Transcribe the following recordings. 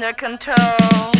under control.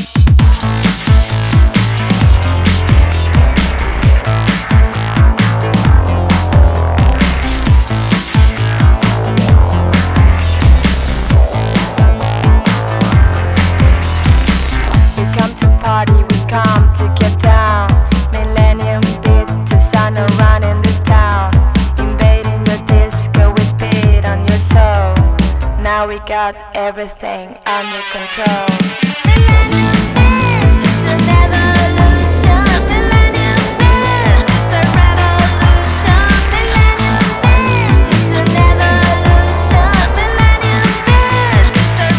Now we got everything under control. Millennium Dance is an evolution. Millennium Dance is a revolution. Millennium Dance is an evolution. Millennium Dance is a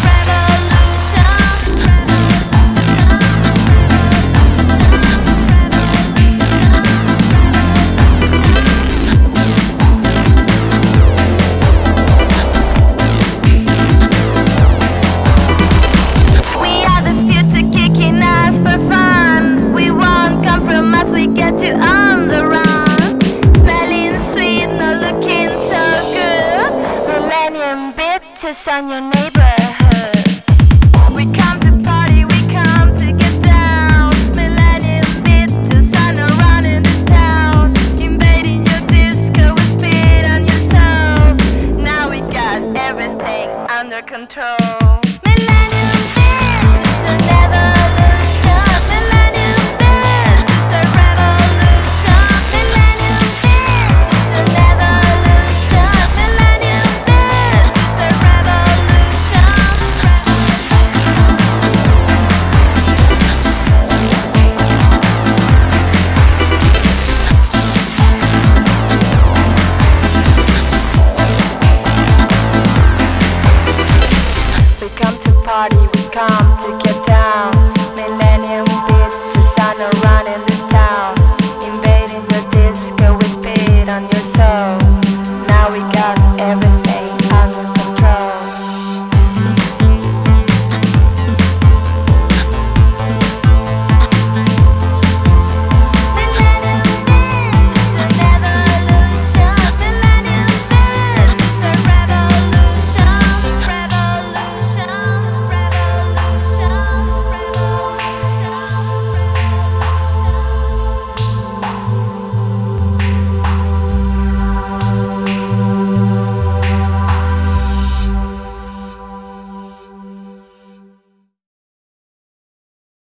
bitches on your neighborhood. We come to party, we come to get down. Millennium bitches on a run in this town, invading your disco with spit on your soul. Now we got everything under control.